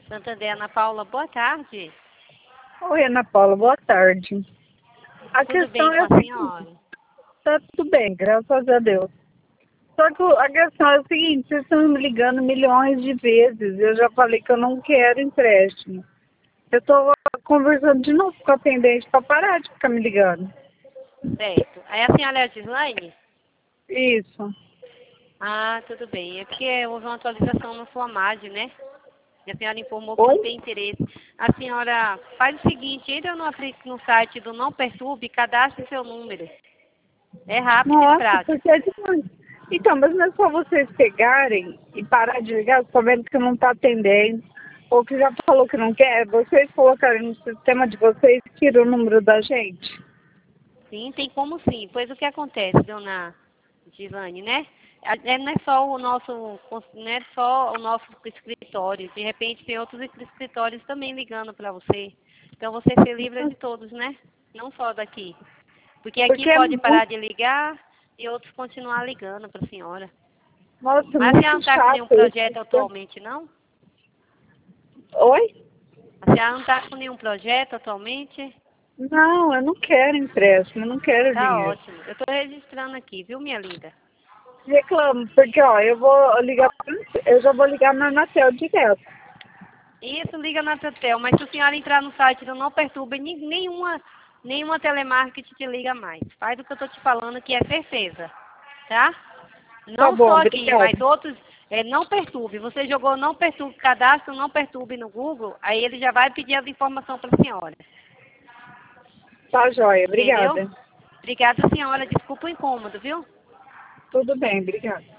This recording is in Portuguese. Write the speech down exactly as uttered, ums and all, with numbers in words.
Santander, Ana Paula, boa tarde. Oi, Ana Paula, boa tarde. A Tudo questão bem é com a a senhora? seguinte, tá tudo bem, graças a Deus. Só que a questão é a seguinte, vocês estão me ligando milhões de vezes, eu já falei que eu não quero empréstimo. Eu estou conversando de novo com a atendente para parar de ficar me ligando. Certo. Aí a senhora é a Gislaine? Isso. Ah, tudo bem. É porque houve uma atualização na sua M A D, né? E a senhora informou que Oi? não tem interesse. A senhora faz o seguinte, entra no, apli- no site do Não Perturbe e cadastre seu número. É rápido e Nossa, prático. porque é demais. Então, mas não é só vocês pegarem e parar de ligar, estou vendo que não está atendendo, ou que já falou que não quer, vocês colocarem no sistema de vocês, tiram o número da gente. Sim, tem como sim. Pois o que acontece, dona Gislaine, né? É, é, não é só o nosso, não é só o nosso escritório. De repente tem outros escritórios também ligando para você. Então você se livra de todos, né? Não só daqui. Porque aqui Porque é pode parar muito, de ligar e outros continuar ligando para a senhora. nossa, Mas a senhora não muito está com nenhum chato projeto isso. atualmente, não? Oi? A senhora não está com nenhum projeto atualmente? Não, eu não quero empréstimo, eu não quero Tá dinheiro. ótimo. Eu estou registrando aqui, viu, minha linda? Reclamo, porque ó, eu vou ligar, eu já vou ligar na Anatel direto. Isso, liga na Tetel, mas se a senhora entrar no site do Não Perturba, ni- nenhuma, nenhuma telemarketing te liga mais. Faz o que eu estou te falando, que é certeza, tá? Tá Não bom, só aqui, obrigada. mas outros, é, Não Perturbe. Você jogou Não Perturbe, cadastro Não Perturbe no Google, aí ele já vai pedir as informações para a senhora, Tá joia, entendeu? obrigada. Obrigada, senhora. Desculpa o incômodo, viu? Tudo bem, obrigada.